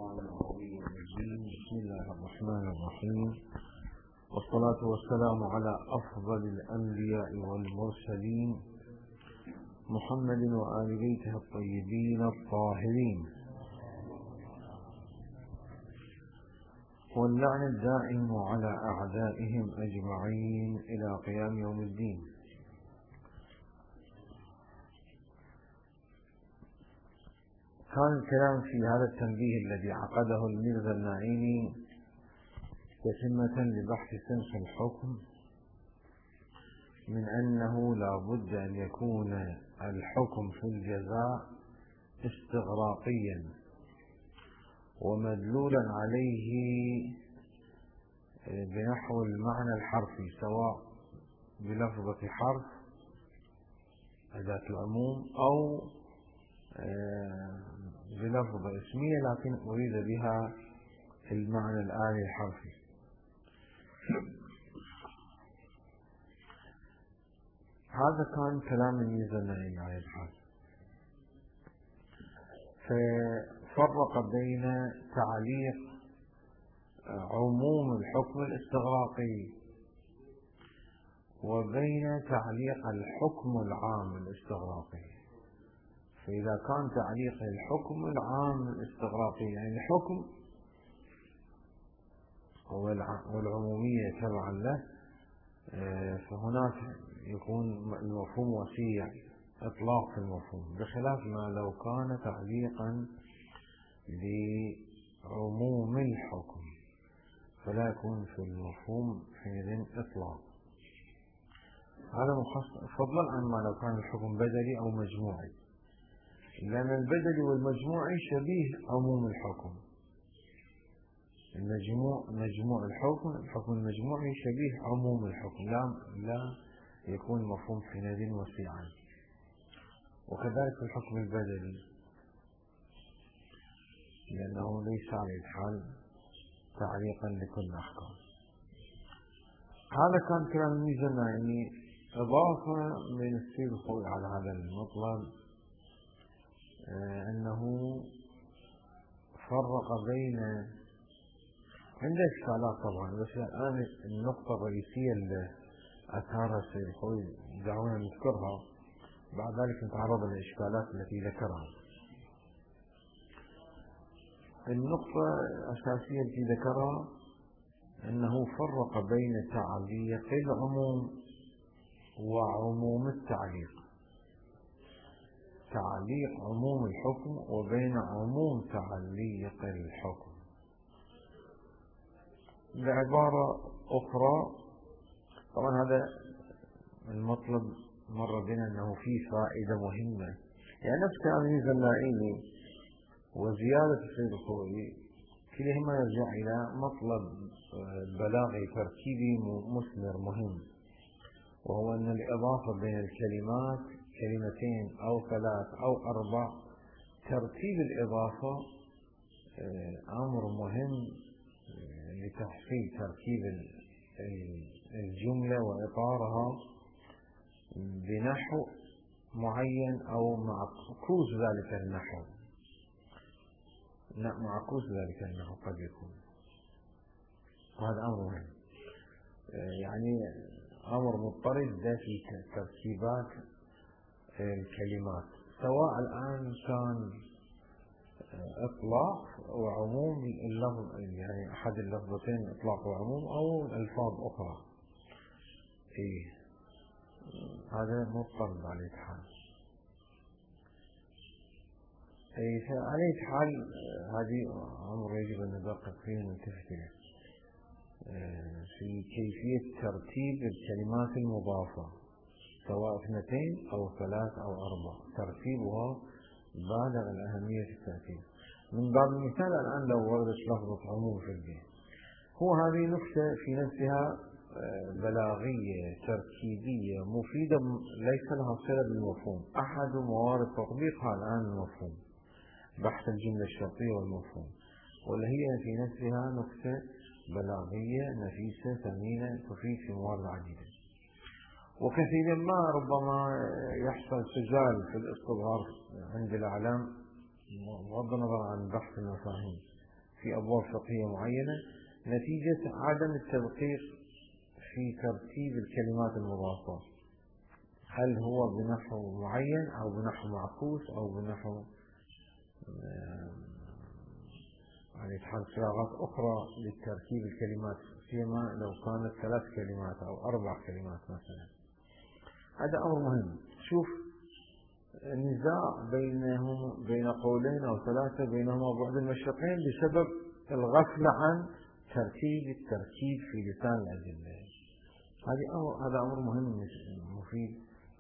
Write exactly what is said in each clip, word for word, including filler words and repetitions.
الشيطان الرجيم. بسم الله الرحمن الرحيم، والصلاة والسلام على أفضل الأنبياء والمرسلين محمد وآل بيته الطيبين الطاهرين، واللعن الدائم على أعدائهم أجمعين إلى قيام يوم الدين. كان الكلام في هذا التنبيه الذي عقده الميرزا النعيمي تتمة لبحث سنخ الحكم من أنه لا بد أن يكون الحكم في الجزاء استغراقيا ومدلولا عليه بنحو المعنى الحرفي، سواء بلفظة حرف أداة العموم أو بلفظة اسمية لكن أريد بها المعنى الآلي الحرفي. هذا كان كلام الميرزا النعيمي عليه الحال، ففرق بين تعليق عموم الحكم الاستغراقي وبين تعليق الحكم العام الاستغراقي. فإذا كان تعليق الحكم العام الاستغراقي يعني الحكم والعمومية تبعا له، فهناك يكون المفهوم وسيع، إطلاق في المفهوم، بخلاف ما لو كان تعليقا لعموم الحكم فلا يكون في المفهوم حينئذ إطلاق. هذا فضلا عن ما لو كان الحكم بدلي أو مجموعي، لأن البدلي والمجموعي شبيه عموم الحكم. المجموع مجموع الحكم الحكم المجموعي شبيه عموم الحكم، لا لا يكون مفهوم حينئذ وسيعا. وكذلك الحكم البدلي لأنه ليس على الحال تعليقا لكل أحكام. هذا كان كلام الميرزا النعيمي، إضافة من السيد الخوئي على هذا المطلب أنه فرق بين عند إشكالات طبعا، بس الآن النقطة الرئيسية اللي أثارها السيد الخوئي دعونا نذكرها، بعد ذلك نتعرض للإشكالات التي ذكرها. النقطة الأساسية التي ذكرها أنه فرق بين تعليق العموم وعموم التعليق، تعليق عموم الحكم وبين عموم تعليق الحكم. بعبارة أخرى، طبعا هذا المطلب مر بنا أنه فيه فائدة مهمة، يعني نفس كلام الميرزا النعيمي وزيادة السيد الخوئي كلهما يرجع إلى مطلب بلاغي تركيبي مثمر مهم، وهو أن الإضافة بين الكلمات كلمتين أو ثلاث أو أربع، ترتيب الإضافة أمر مهم لتحصيل تركيب الجملة وإطارها بنحو معين أو معكوس ذلك النحو، لا معكوس ذلك النحو قد يكون، وهذا أمر مهم، يعني أمر مضطرد ده في تركيبات الكلمات، سواء الآن كان إطلاق وعموم اللفظ، يعني أحد اللفظتين إطلاق وعموم أو ألفاظ أخرى. إيه هذا مضطرد على الحال. إيه على الحال هذه أمر يجب أن ندقق فيه وننتبه له في كيفية ترتيب الكلمات المضافة، سواء اثنتين أو ثلاث أو أربع، ترتيبها بالغ الأهمية في الترتيب. من باب المثال الآن لو وردت لفظة عموم في البيت، هو هذه نكتة في نفسها بلاغية تركيبية مفيدة ليس لها صلة بالمفهوم. أحد موارد تطبيقها الآن المفهوم، بحث الجملة الشرطية والمفهوم، ولا هي في نفسها نكتة بلاغية نفيسة ثمينة تفيد في موارد عديدة. وكثيرا ما ربما يحصل سجال في الاستظهار عند الأعلام بغض النظر عن بحث المفاهيم، في أبواب فقهية معينة نتيجة عدم التدقيق في ترتيب الكلمات المضافة، هل هو بنحو معين أو بنحو معكوس أو بنحو يعني تحل صياغات أخرى لترتيب الكلمات، سيما لو كانت ثلاث كلمات أو أربع كلمات مثلا. هذا أمر مهم. شوف، النزاع بينهم بين قولين أو ثلاثة بينهما بعد المشرقين بسبب الغفلة عن ترتيب التركيب في لسان الأدلة. هذه أمر هذا أمر مهم مفيد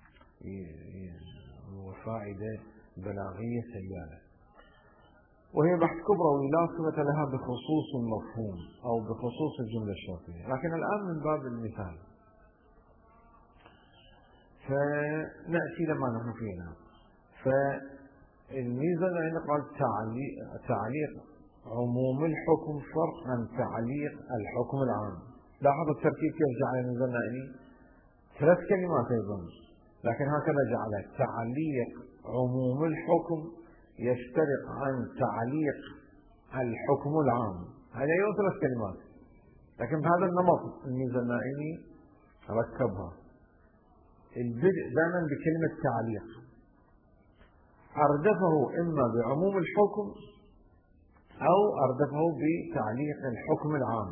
وفائدة بلاغية سيالة، وهي بحث كبرى لا قيمة لها بخصوص المفهوم أو بخصوص الجملة الشرطية. لكن الآن من باب المثال فنأتي لما نحن فينا. فالميزة عندنا قال تعليق, تعليق عموم الحكم فرق عن تعليق الحكم العام. لاحظ التركيب كيف جعل الميزة النائلي ثلاث كلمات أيضا، لكن هكذا جعل تعليق عموم الحكم يفترق عن تعليق الحكم العام. هذه أيضا ثلاث كلمات، لكن بهذا النمط الميزة النائلي ركبها. البدء دائما بكلمة تعليق، أردفه إما بعموم الحكم أو أردفه بتعليق الحكم العام.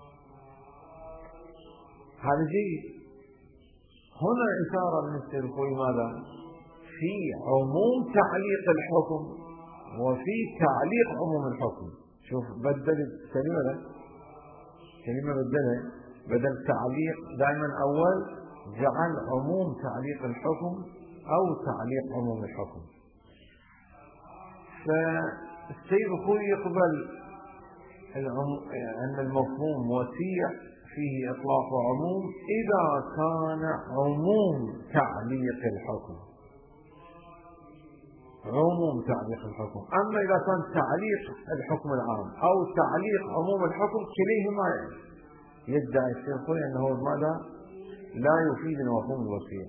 هذا جيد. هنا إشارة من السلفوي ماذا؟ في عموم تعليق الحكم وفي تعليق عموم الحكم. شوف بدل كلمة لا كلمة بدلها، بدل تعليق دائما أول جعل عموم تعليق الحكم أو تعليق عموم الحكم. فالسيد الخوي يقبل أن المفهوم وسيع فيه إطلاق عموم إذا كان عموم تعليق الحكم عموم تعليق الحكم. أما إذا كان تعليق الحكم العام أو تعليق عموم الحكم كليهما يدعي السيد أنه ماذا؟ لا يفيد المفهوم الوسيع.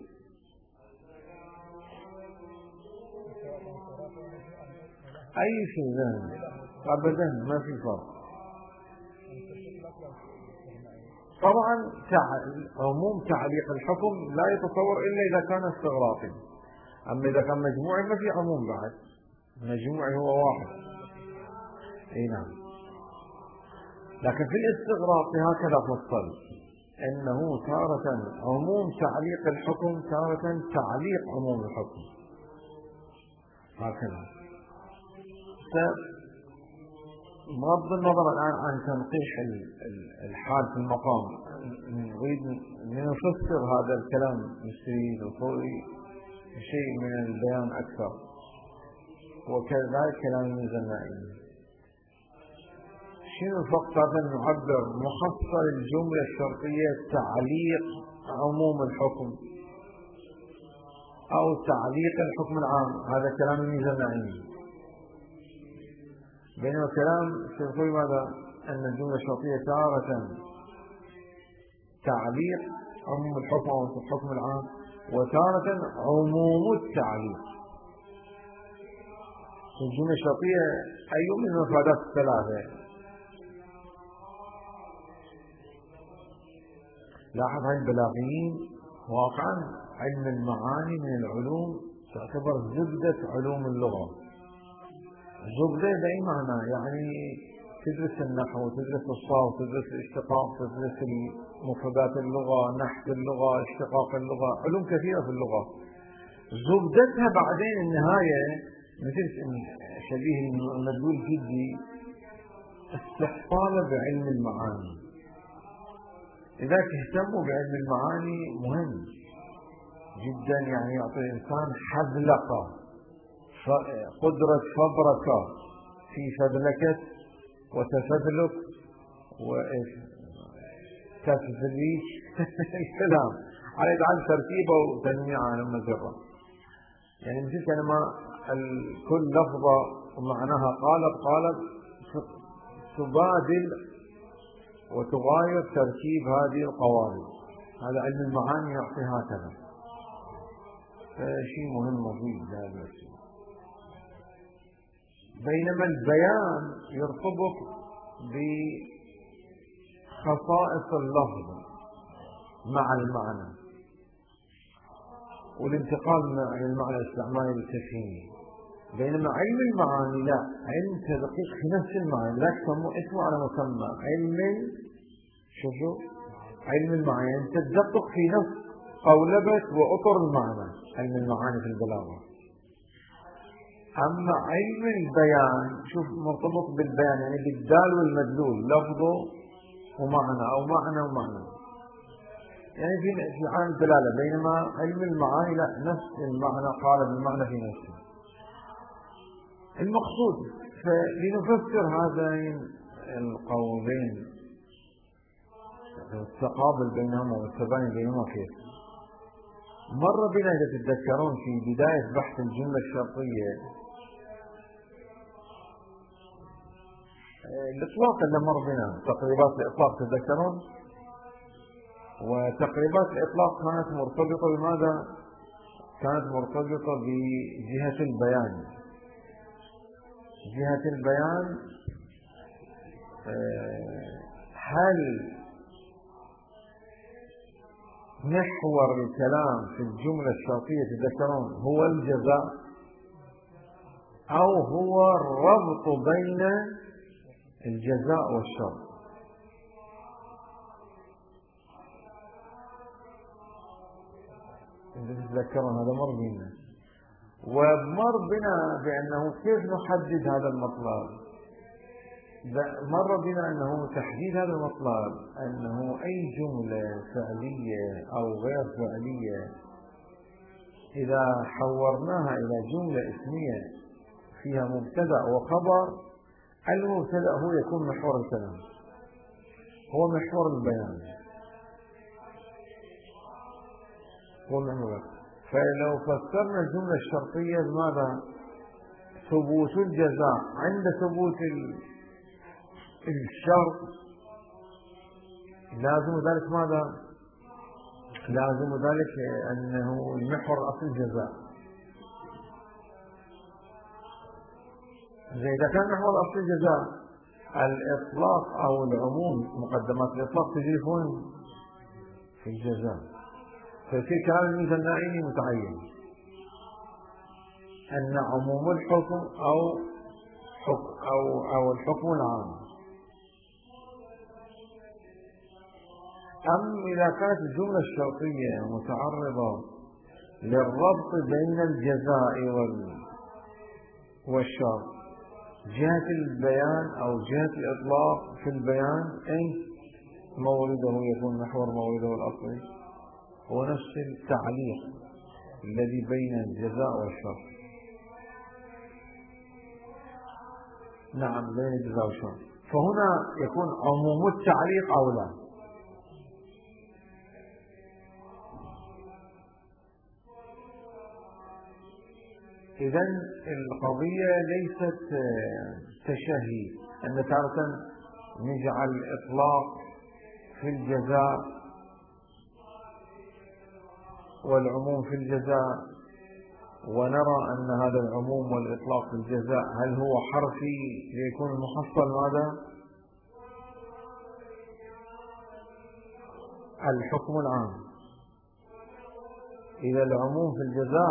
أي شيء ذهن أبدا ما في فرق. طبعا عموم تعليق الحكم لا يتصور إلا إذا كان استغراقي، أما إذا كان مجموعي ما في عموم بعد، مجموعي هو واحد. أي نعم. لكن في الاستغراق هكذا فصل أنه تارة عموم تعليق الحكم تارة تعليق عموم الحكم هكذا. بغض النظر الآن عن تنقيح الحال في المقام، نريد نفسر هذا الكلام نستريد وطوي شيء من البيان أكثر، وكذلك كلام الميزة النائلي. شنو الفرق هذا؟ نعبر محصل الجملة الشرطية تعليق عموم الحكم أو تعليق الحكم العام، هذا كلام الميزة النائلي. بينما كلام السيد ماذا؟ أن الجملة الشرطية تارة تعليق عموم الحكم أو الحكم العام وتارة عموم التعليق. الجملة الشرطية أي من المفردات الثلاثة؟ لاحظ هاي البلاغيين واقعا علم المعاني من العلوم تعتبر زبدة علوم اللغة. زبدة بأي معنى؟ يعني تدرس النحو، تدرس الصرف، تدرس الاشتقاق، تدرس مفردات اللغة، نحو اللغة، اشتقاق اللغة، علوم كثيرة في اللغة. زبدتها بعدين النهاية مثل شبيه المدلول الجدي استحصال بعلم المعاني. إذا تهتموا بعلم المعاني مهم جدا، يعني يعطي الإنسان حذلقة، قدرة فبركة في فذلكة وتفذلك وتفذليك الكلام على يجعل ترتيبه وتنميعه لما جرى. يعني مثل كلمة كل لفظة ومعناها قالب قالب تبادل وتغاير تركيب هذه القوالب. هذا علم المعاني يعطي هكذا، شيء مهم مفيد لهذا. بينما البيان يرتبط بخصائص اللفظ مع المعنى والانتقال من المعنى الاستعمالي للتفهيمي، بينما علم المعاني لا، علم تدقيق في نفس المعنى، لا تسموه اسمه على مسمى علم. شوفوا علم المعاني يعني تدقق في نفس قولبة وأطر المعنى، علم المعاني في البلاغة. أما علم البيان شوف مرتبط بالبيان يعني بالدال والمدلول، لفظه ومعنى أو معنى ومعنى، يعني في في عالم الدلالة، بينما علم المعاني لا، نفس المعنى قالب المعنى في نفسه. المقصود فلنفسر هذين القولين التقابل بينهما والتباين بينهما كيف. مر بنا إذا تتذكرون في بداية بحث الجملة الشرطية الإطلاق اللي مر بنا تقريبات الإطلاق، تتذكرون؟ وتقريبات الإطلاق كانت مرتبطة بماذا؟ كانت مرتبطة بجهة البيان. جهة البيان هل محور الكلام في الجملة الشرطية تذكرون هو الجزاء أو هو الربط بين الجزاء والشرط؟ تتذكرون هذا مر بنا، ومر بنا بأنه كيف نحدد هذا المطلب. مر بنا أنه تحديد هذا المطلب أنه أي جملة فعلية أو غير فعلية إذا حورناها إلى جملة اسمية فيها مبتدأ وخبر، المبتدأ هو يكون محور الكلام، هو محور البيان، هو محور. فلو فسرنا الجملة الشرطية بماذا؟ ثبوت الجزاء عند ثبوت الشرط، لازم ذلك ماذا؟ لازم ذلك أنه المحور أصل الجزاء. إذا كان محور أصل الجزاء الإطلاق أو العموم، مقدمات الإطلاق تجري في الجزاء، فيصير كلام الميزانائي متعين أن عموم الحكم أو حكم أو أو الحكم العام. أم إذا كانت الجملة الشرطية متعرضة للربط بين الجزاء والشرط، جهة البيان أو جهة الإطلاق في البيان أي مورده يكون محور مورده الأصلي هو نفس التعليق الذي بين الجزاء والشرط. نعم بين الجزاء والشرط، فهنا يكون عموم التعليق أولى. إذن القضية ليست تشهي أن تارة نجعل الإطلاق في الجزاء والعموم في الجزاء، ونرى أن هذا العموم والإطلاق في الجزاء هل هو حرفي ليكون المحصل ماذا؟ الحكم العام. إذا العموم في الجزاء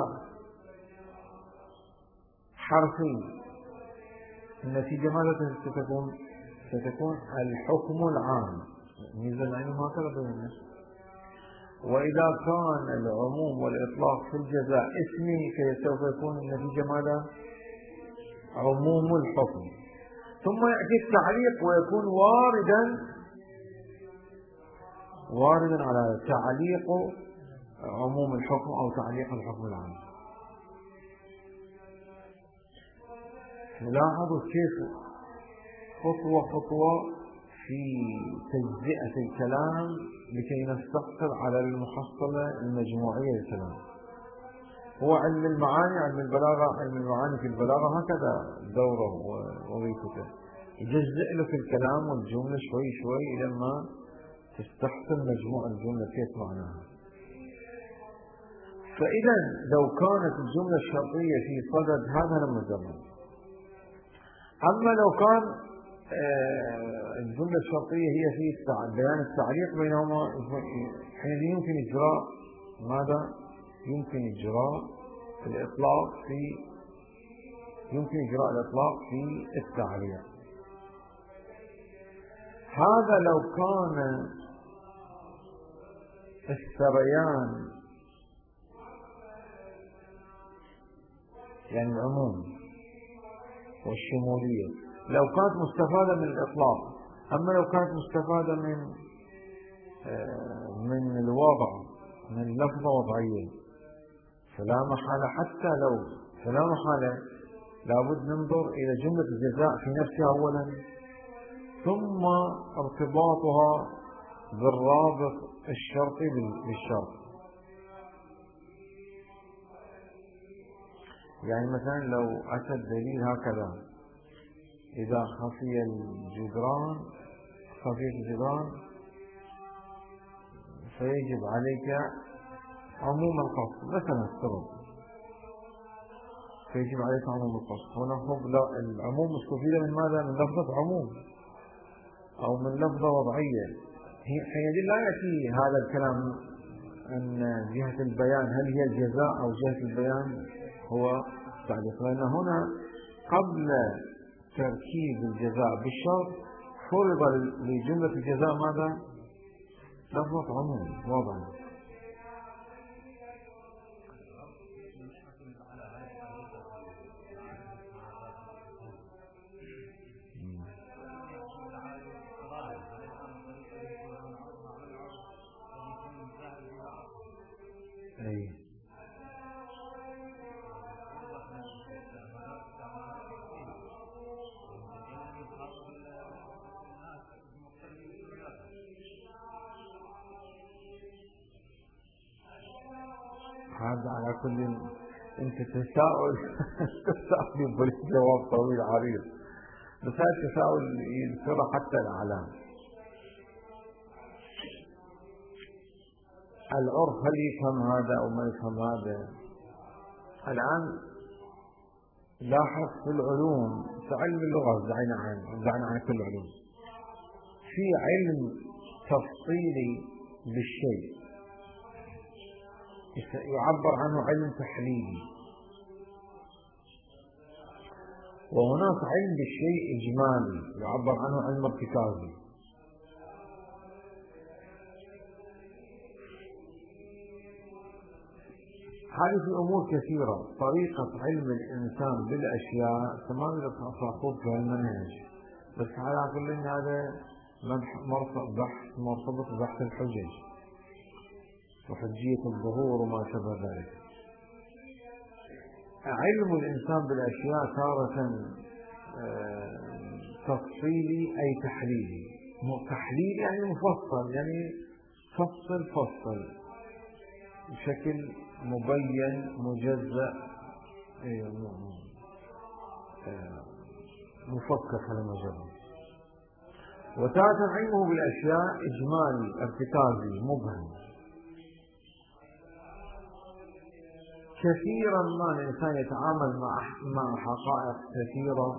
حرفي، النتيجة ماذا ستكون؟ ستكون الحكم العام. ميزة العلم هكذا بيننا. وإذا كان العموم والإطلاق في الجزاء اسمي فسوف يكون النتيجة ماذا؟ عموم الحكم. ثم يأتي التعليق ويكون واردا واردا على تعليق عموم الحكم أو تعليق الحكم العام. لاحظوا كيف خطوة خطوة في تجزئة الكلام لكي نستقر على المحصلة المجموعية للكلام. هو علم المعاني، علم البلاغة، علم المعاني في البلاغة هكذا دوره ووظيفته، يجزئ له في الكلام والجملة شوي شوي إلى ما تستحسن مجموع الجملة كيف معناها. فإذا لو كانت الجملة الشرطية في صدد هذا لما زمن، أما لو كان الجملة الشرطية هي في بيان التعليق بينهما، حين يمكن إجراء ماذا؟ يمكن إجراء الإطلاق في يمكن إجراء الإطلاق في التعليق. هذا لو كان السريان يعني العموم والشمولية لو كانت مستفادة من الإطلاق، أما لو كانت مستفادة من من الوضع، من لفظة وضعية، فلا محالة حتى لو فلا محالة لابد ننظر إلى جملة الجزاء في نفسها أولا، ثم ارتباطها بالرابط الشرطي بالشرط. يعني مثلا لو أتى الدليل هكذا: إذا خفي الجدران خفيت الجدران فيجب عليك عموم القصد مثلا السبب، فيجب عليك عموم القصد. هنا العموم مستفيدة من ماذا؟ من لفظة عموم أو من لفظة وضعية. حينئذ لا يأتي هذا الكلام عن جهة البيان هل هي الجزاء أو جهة البيان هو تعليق، لأن هنا قبل تركيب الجزاء بالشرط فرض لجملة الجزاء ماذا؟ لفظة عموم وضع. أي هذا على كل انت تساؤل تساؤل يقول جواب طويل عريض، بس هذا التساؤل يذكره حتى الاعلام. العرف هل يفهم هذا او ما يفهم هذا؟ الان لاحظ في العلوم، في علم اللغه دعينا عن دعينا عن كل العلوم، في علم تفصيلي بالشيء يعبر عنه علم تحليلي، وهناك علم بالشيء إجمالي يعبر عنه علم ارتكازي. هذه في أمور كثيرة. طريقة علم الإنسان بالأشياء تمام الخطوط في المنهج، بس على كل هذا بحث مرتبط ببحث الحجج وحجية الظهور وما شابه ذلك. علم الإنسان بالأشياء تارة تفصيلي أي تحليلي. تحليل يعني مفصل، يعني فصل فصل بشكل مبين مجزأ مفكر على مجرد. وتارة علمه بالأشياء إجمالي ارتكازي مبهم. كثيرا ما الإنسان يتعامل مع مع حقائق كثيرة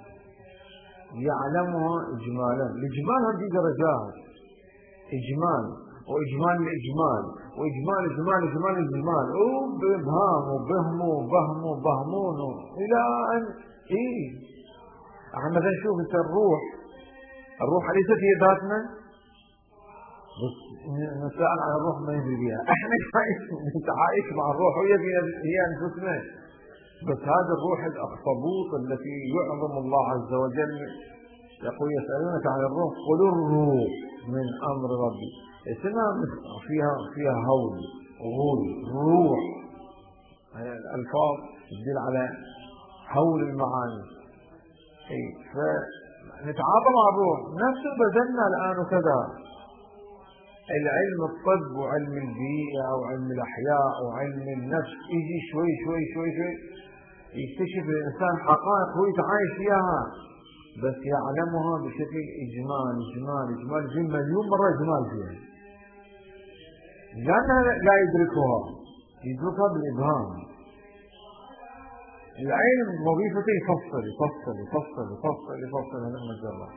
يعلمها إجمالا. الإجمال هذه درجات: إجمال وإجمال الإجمال وإجمال إجمال إجمال الإجمال وبإبهام وبهم وبهم وبهمون إلى أن إيه. احنا مثلا نشوف أنت الروح الروح ليست هي ذاتنا، بس نسأل عن الروح ما يدري بها. احنا انت عايش مع الروح وهي هي انفسنا، بس هذا الروح الاخطبوط التي يعظم الله عز وجل يقول: يسألونك عن الروح قل الروح من امر ربي. اسمها فيها فيها هول وغول روح، الالفاظ تدل على هول المعاني. اي فنتعاطى مع الروح نفس بدلنا الان وكذا. العلم الطب وعلم البيئة أو علم الأحياء أو علم النفس يجي شوي شوي شوي شوي يكتشف الإنسان حقائق هو يتعايش فيها، بس يعلمها بشكل إجمال إجمال إجمال في مليون مرة إجمال فيها، لأنها لا يدركها، يدركها بالإبهام. العين وظيفته يفصل يفصل يفصل يفصل يفصل هذا المجرد.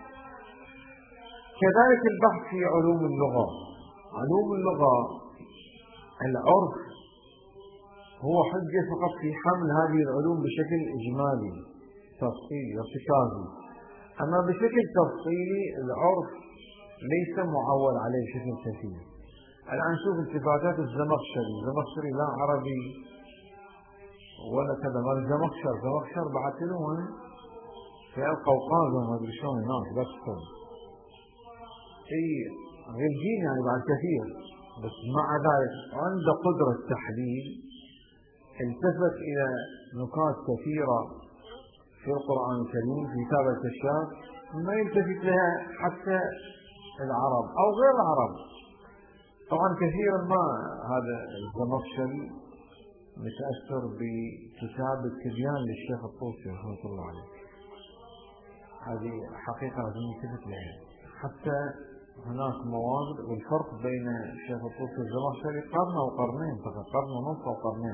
كذلك البحث في علوم اللغة. علوم اللغة العرف هو حجة فقط في حمل هذه العلوم بشكل إجمالي تفصيلي ارتكازي، أما بشكل تفصيلي العرف ليس معول عليه بشكل كثير. الآن شوف التفاتات الزمخشري، الزمخشري لا عربي ولا كذا، ما الزمخشر زمخشر بعد لهم في القوقاز وما ادري شلون هناك بس شيء غير يعني بعد كثير، بس مع ذلك عنده قدرة تحليل، التفت إلى نقاط كثيرة في القرآن الكريم في كتاب الكشاف ما يلتفت لها حتى العرب أو غير العرب. طبعا كثيرا ما هذا الزمخشري متأثر بكتاب التبيان للشيخ الطوسي رحمه الله عليه، هذه حقيقة لازم نلتفت لها. حتى هناك مواضع والفرق بين الشيخ الطوسي والزمخشري قرن أو قرنين فقط، قرن ونصف أو قرنين،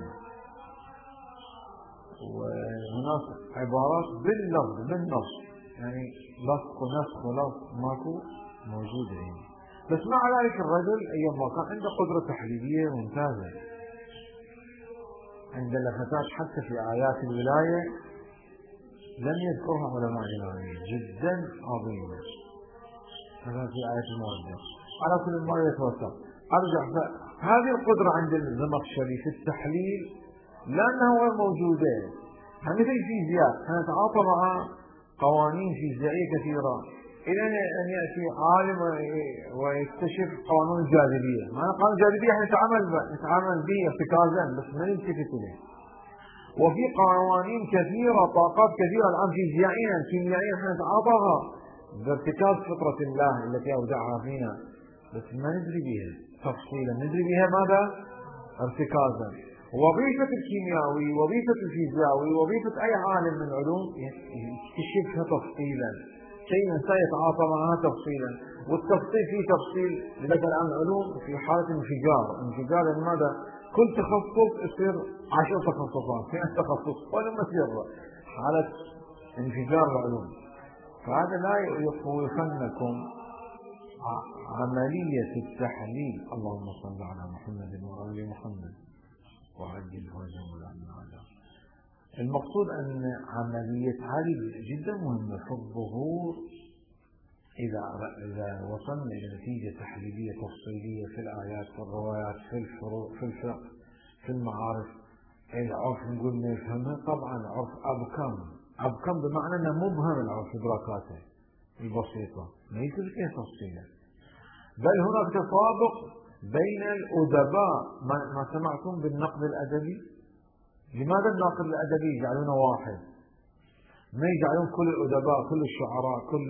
وهناك عبارات باللفظ بالنص يعني لصق ونسخ ولصق ماكو موجودة هنا. بس مع ذلك الرجل أيام ما كان عنده قدرة تحليلية ممتازة، عند لفتات حتى في آيات الولاية لم يذكرها علماء الإمامية جدا عظيمة، مثلا في آية المودة. على كل ما يتوسط أرجع هذه القدرة عند الزمخشري في التحليل لأنها غير موجودة. مثل الفيزياء نتعاطى مع قوانين فيزيائية كثيرة إلى أن يأتي عالم ويكتشف قانون الجاذبية. معنى قانون الجاذبية احنا نتعامل نتعامل به ارتكازا بس ما نلتفت له. وفي قوانين كثيرة طاقات كثيرة الآن فيزيائيا كيميائيا احنا نتعاطاها بارتكاز فطرة الله التي أودعها فينا، بس ما ندري بها تفصيلا، ندري بها ماذا؟ ارتكازا. وظيفة الكيميائي وظيفة الفيزيائي وظيفة أي عالم من العلوم يكتشفها تفصيلا، شيء الإنسان يتعاطى معها تفصيلا. والتفصيل فيه تفصيل مثلا عن العلوم في حالة انفجار، انفجار ماذا؟ كل تخصص يصير عشر تخصصات في تخصص ولا مسير حالة انفجار العلوم. فهذا لا يخوفنكم عملية التحليل. اللهم صل على محمد وآل محمد وعجل فرجهم الأمن هذا. المقصود أن عملية هذه جدا مهمة في الظهور. إذا إذا وصلنا إلى نتيجة تحليلية تفصيلية في الآيات في الروايات في الفروع في الفقه في المعارف العرف نقول ما يفهمها طبعا عرف أبكم أبكم بمعنى أنه مبهم العرف إدراكاته البسيطة ما يصير فيها تفصيلا. بل هناك تطابق بين الأدباء. ما, ما سمعتم بالنقد الأدبي؟ لماذا الناقد الأدبي يجعلونه واحد؟ ما يجعلون كل الأدباء كل الشعراء كل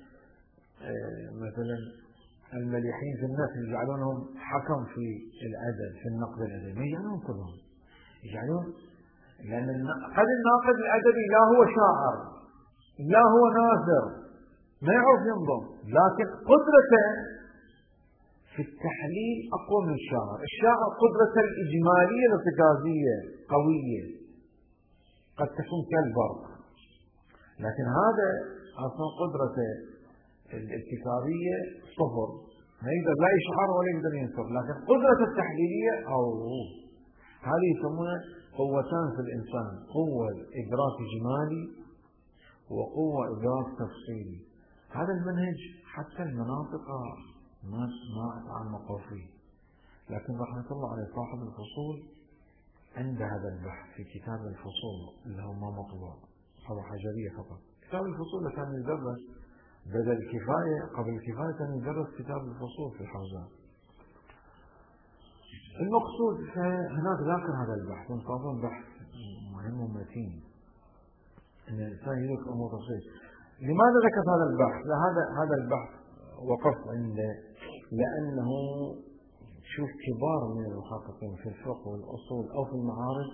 مثلا المليحين في النفس يجعلونهم حكم في الأدب في النقد الأدبي، ما يجعلون كلهم، يجعلون لأن قد الناقد الأدبي لا هو شاعر لا هو ناثر ما يعرف ينظم، لكن قدرته في التحليل أقوى من الشاعر. الشاعر قدرته الإجمالية الارتكازية قوية قد تكون كالبرق، لكن هذا أصلا قدرته الابتكارية صفر، ما يقدر لا يشعر ولا يقدر ينصر. لكن قدرته التحليلية أو هذه يسمونها قوتان في الإنسان، قوة إدراك إجمالي وقوة إدراك تفصيلي. هذا المنهج حتى المناطق ما ما تعمقوا فيه، لكن رحمة الله عليه صاحب الفصول عند هذا البحث في كتاب الفصول اللي هو ما مطبوع هذا حجرية فقط. كتاب الفصول كان يدرس بدل الكفاية قبل الكفاية كان يدرس كتاب الفصول في الحوزات. المقصود هناك ذاكر هذا البحث وانتظر بحث مهم ومتين ان الانسان يدرك امور تفصيل. لماذا ذكرت هذا البحث؟ هذا هذا البحث وقفت عنده لانه شوف كبار من المحققين في الفقه والاصول او في المعارف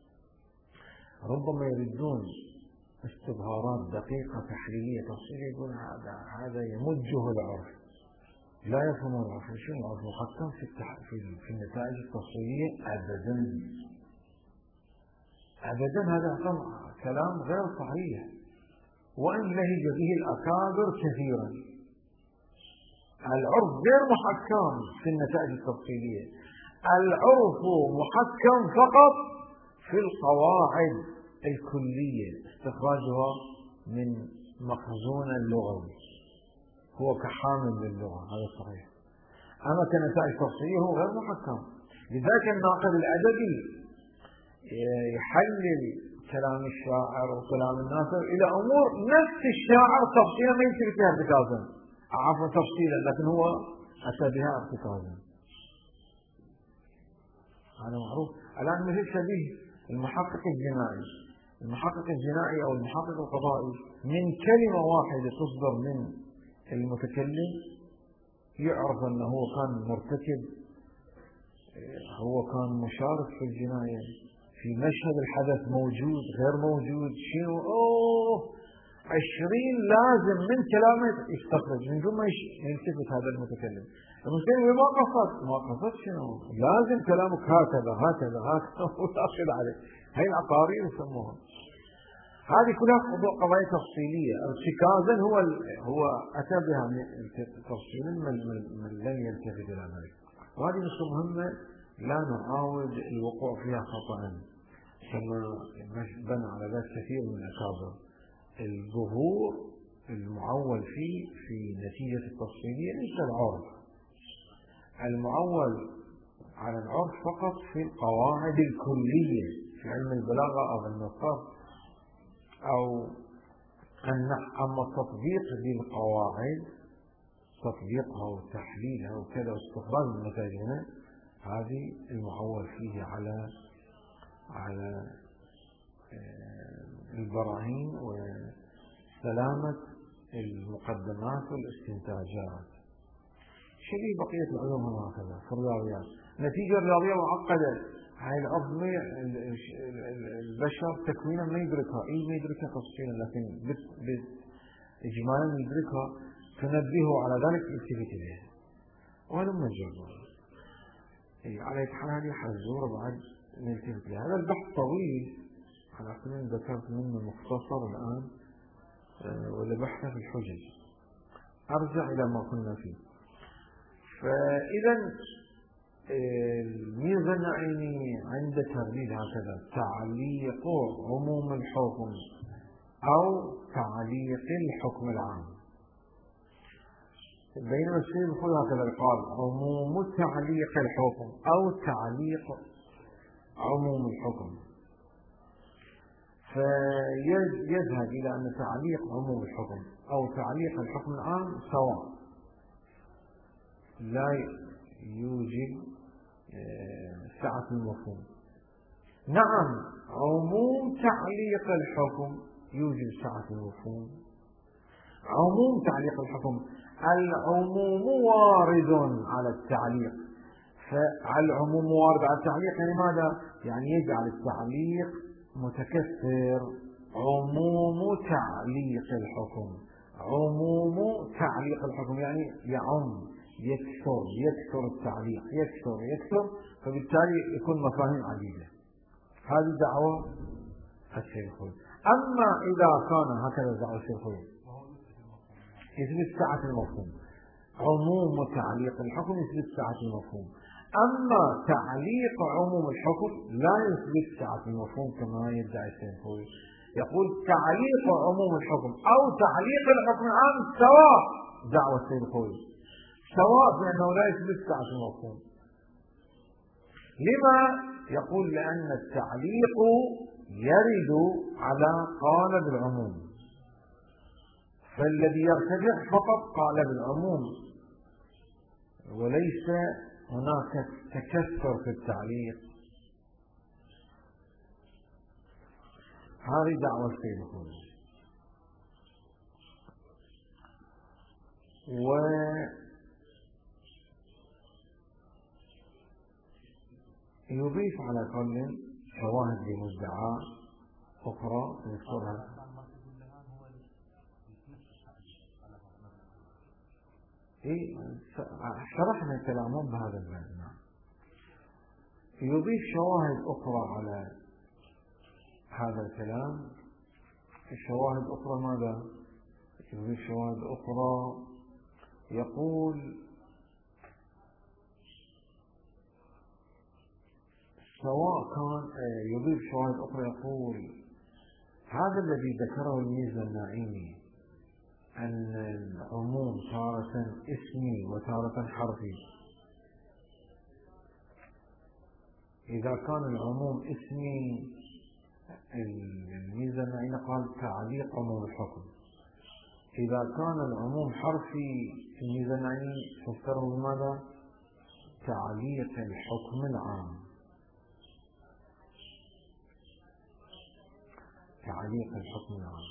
ربما يردون استظهارات دقيقة تحليلية تفصيلية يقول هذا هذا يمجه العرف لا يفهم العرف. شو العرف محكم في التح... في, في النتائج التفصيلية ابدا. أبدا هذا كلام غير صحيح، وإن لهج به الأكابر كثيرا. العرف غير محكم في النتائج التفصيلية، العرف محكم فقط في القواعد الكلية، استخراجها من مخزون اللغوي، هو كحامل للغة، هذا صحيح. أما كنتائج تفصيلية هو غير محكم. لذلك الناقد الأدبي يحلل كلام الشاعر وكلام الناثر إلى أمور نفس الشاعر تفصيلا ما يمكن فيها ارتكازا، عفوا تفصيلا، لكن هو أتى بها ارتكازا. هذا معروف. الآن مثل شبيه المحقق الجنائي، المحقق الجنائي أو المحقق القضائي من كلمة واحدة تصدر من المتكلم يعرف أنه هو كان مرتكب، هو كان مشارك في الجناية، في مشهد الحدث موجود غير موجود، شنو أوه عشرين لازم من كلامه يستخرج من دون ما يلتفت هذا المتكلم. المتكلم ما قصد ما قصد شنو، لازم كلامك هكذا هكذا هكذا وتأخذ عليه. هاي العقارير يسموها. هذه كلها قضايا تفصيلية. ارتكازا هو هو أتى بها تفصيلا من لن يلتفت إلى ذلك. وهذه نقطة مهمة لا نعاود الوقوع فيها خطأ، كما بنى على ذلك كثير من الأكابر. الظهور المعول فيه في نتيجة التفصيلية ليس العرف، المعول على العرف فقط في القواعد الكلية في علم البلاغة أو النصاب أو النحو. أما التطبيق للقواعد، تطبيقها وتحليلها وكذا واستخراج النتائج هنا، هذه المعول فيه على على البراهين وسلامة المقدمات والاستنتاجات. شبيه بقية العلوم هكذا. في الرياضيات نتيجة الرياضية معقدة، هاي الأرض البشر تكوينا ما يدركها، إيه ما يدركها تفصيلا، لكن إجمالا يدركها، تنبهه على ذلك يلتفت إليه. وهذا من الجزء. إيه على حال هذه حزورة بعد نلتفت إليه. هذا البحث طويل، على كل ذكرت منه مختصر الآن، أه ولا بحث في الحجج. أرجع إلى ما كنا فيه. فإذا الميزة النعيمي عند ترديد هكذا تعليق عموم الحكم أو تعليق الحكم العام، بينما الشيء يقول هكذا قال عموم تعليق الحكم أو تعليق عموم الحكم، فيذهب إلى أن تعليق عموم الحكم أو تعليق الحكم العام سواء، لا يوجد سعة المفهوم. نعم عموم تعليق الحكم يوجد سعة المفهوم. عموم تعليق الحكم، العموم وارد على التعليق، فالعموم وارد على التعليق يعني ماذا؟ يعني يجعل التعليق متكثر. عموم تعليق الحكم، عموم تعليق الحكم يعني يعم، يكثر يكثر التعليق، يكثر يكثر، فبالتالي يكون مفاهيم عديدة. هذه دعوة الشيخ الخوئي. أما إذا كان هكذا دعوة الشيخ الخوئي يثبت سعة المفهوم، عموم تعليق الحكم يثبت سعة المفهوم. أما تعليق عموم الحكم لا يثبت سعة المفهوم كما يدعي الشيخ الخوئي. يقول تعليق عموم الحكم أو تعليق الحكم العام سواء، دعوة الشيخ الخوئي سواء، بأنه لا يثبت سعة المفهوم. لما؟ يقول لأن التعليق يرد على قالب العموم، فالذي يرتجع فقط قالب العموم، وليس هناك تكثر في التعليق. هذه دعوة الشيخ الخوئي. و يضيف على كل شواهد لمدعاة أخرى نذكرها. إيه شرحنا كلامهم بهذا الباب. يضيف شواهد أخرى على هذا الكلام. الشواهد أخرى ماذا؟ يضيف شواهد أخرى يقول سواء كان يضيف شواهد أخرى يقول هذا الذي ذكره الميزة النعيمي أن العموم تارة اسمي وتارة حرفي، إذا كان العموم اسمي الميزة النعيمي قال تعليق عموم الحكم، إذا كان العموم حرفي الميزة النعيمي تفسره بماذا؟ تعليق الحكم العام، تعليق الحكم العام.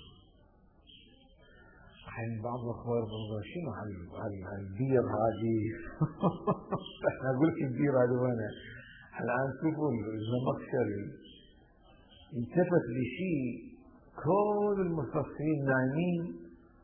الحين بعض الأخوة يقولون شنو على البير هذه؟ أنا أقول لك البير هذه وين؟ الآن شوفوا الزمخشري التفت لشيء كل المفسرين نايمين،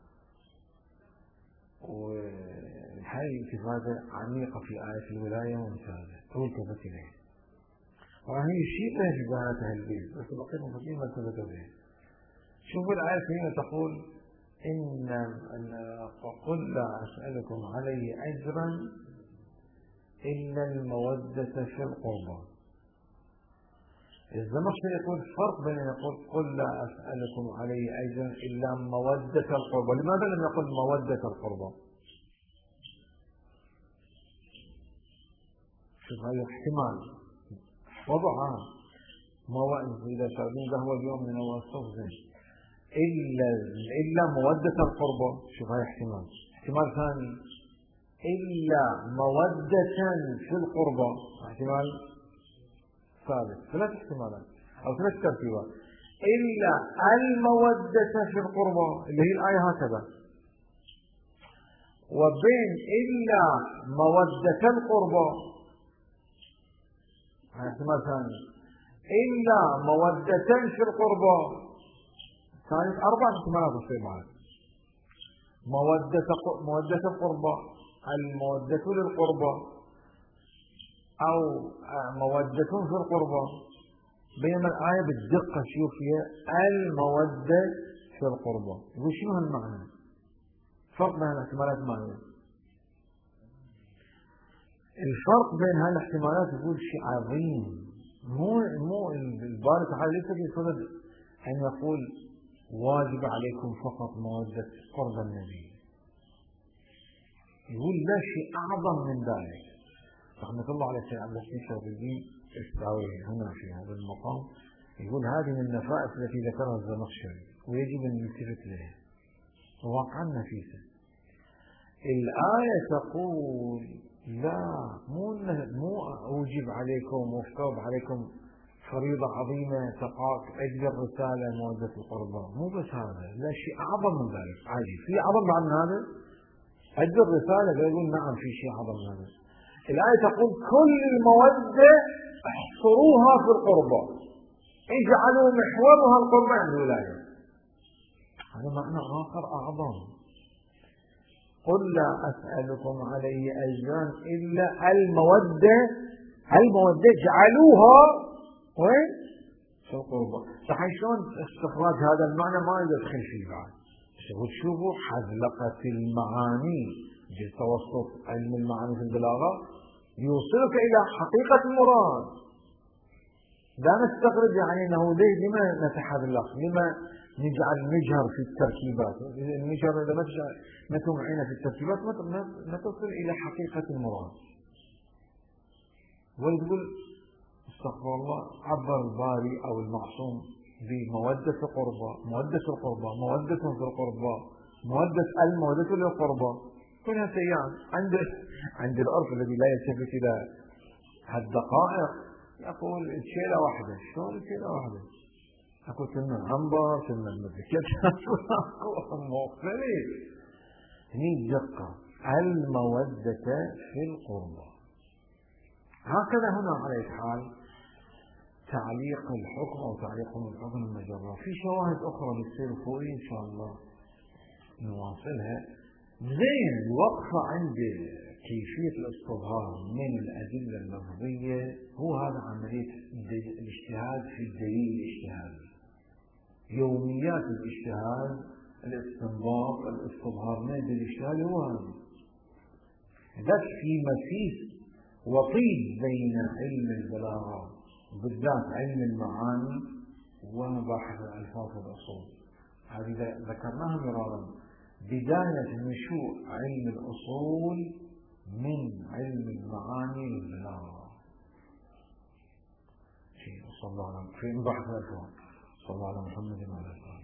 وهي التفاتة عميقة في آية الولاية ممتازة والتفت إليه، وهي شيء له جبهة البيت بس بقية المفسرين ما التفتوا به. شوفوا الآية الكريمة تقول إن قل لا أسألكم عليه أجرا إلا المودة في القربى. الزمخشري يقول فرق بين يقول قل لا أسألكم عليه أجرا إلا مودة القربى. لماذا لم يقل مودة القربى؟ شوف هذا احتمال وضعها موائد إذا شربين قهوة اليوم من أول الصبح إلا إلا مودة القربى. شوف هاي احتمال. احتمال ثاني إلا مودة في القربى، احتمال ثالث. ثلاث احتمالات أو ثلاث ترتيبات. إلا المودة في القربى اللي هي الآية هكذا، وبين إلا مودة القربى هذا احتمال ثاني، إلا مودة في القربى ثالث. أربع احتمالات تصير معك. مودة مودة القربى، المودة للقربى، أو مودة في القربى. بينما الآية بالدقة شوف فيها المودة في القربى. يقول شنو هالمعنى؟ فرق بين الاحتمالات معنى. الفرق بين هالاحتمالات يقول شيء عظيم. مو مو الباري تعالى ليس بصدد أن يقول واجب عليكم فقط مودة قرب النبي، يقول لا شيء أعظم من ذلك. رحمة الله على الشيخ عبد اللطيف شرف الدين الساوي هنا في هذا المقام يقول هذه من النفائس التي ذكرها الزمخشري ويجب أن نلتفت لها وواقعا نفيسة. الآية تقول لا مو مو أوجب عليكم وافترض عليكم فريضة عظيمة تقاك أجل الرسالة مودة القربى، مو بس هذا، لا شيء أعظم من ذلك. عجيب، في أعظم بعد من هذا؟ أجل الرسالة يقول نعم في شيء أعظم من هذا. الآية تقول كل المودة احصروها في القربى، اجعلوا محورها القربى عند الولاية. هذا معنى آخر أعظم. قل لا أسألكم عليه أجرا إلا المودة، المودة اجعلوها وين؟ في القربى. صحيح شلون استخراج هذا المعنى ما يدخل فيه بعد. شوفوا حذلقة المعاني بتوسط علم المعاني في البلاغة يوصلك إلى حقيقة المراد. لا نستغرب يعني أنه ليه لما نتحذلق، لما نجعل نجهر في التركيبات. النجهر إذا ما تجعل ما تمعين في التركيبات ما تصل إلى حقيقة المراد. ويقول استغفر الله عبر الباري أو المعصوم بمودة القربى، مودة القربى، مودة في القربى، مودة المودة للقربى، كلها سيئة. عند عند العرف الذي لا يلتفت إلى هالدقائق يقول شيلة واحدة. شلون شيلة واحدة؟ أقول كنا عنبر كنا المدكت مختلف. هني دقة المودة في القربى. هكذا هنا على حال تعليق الحكم أو تعليق الحكم المجرى. في شواهد أخرى بتصير فوقي إن شاء الله نواصلها. زين الوقفة عند كيفية الاستظهار من الأدلة اللفظية هو هذا عملية الاجتهاد في الدليل الاجتهادي. يوميات الاجتهاد، الاستنباط، الاستظهار من الاجتهاد هو هذا. ذاك في مسيس وطيد بين علم البلاغة بالذات علم المعاني ومباحث الألفاظ والأصول. هذه ذكرناها مرارا. بداية نشوء علم الأصول من علم المعاني والبلاغة. صلى الله عليه وسلم في مباحث الألفاظ. صلى الله على محمد وعلى آله.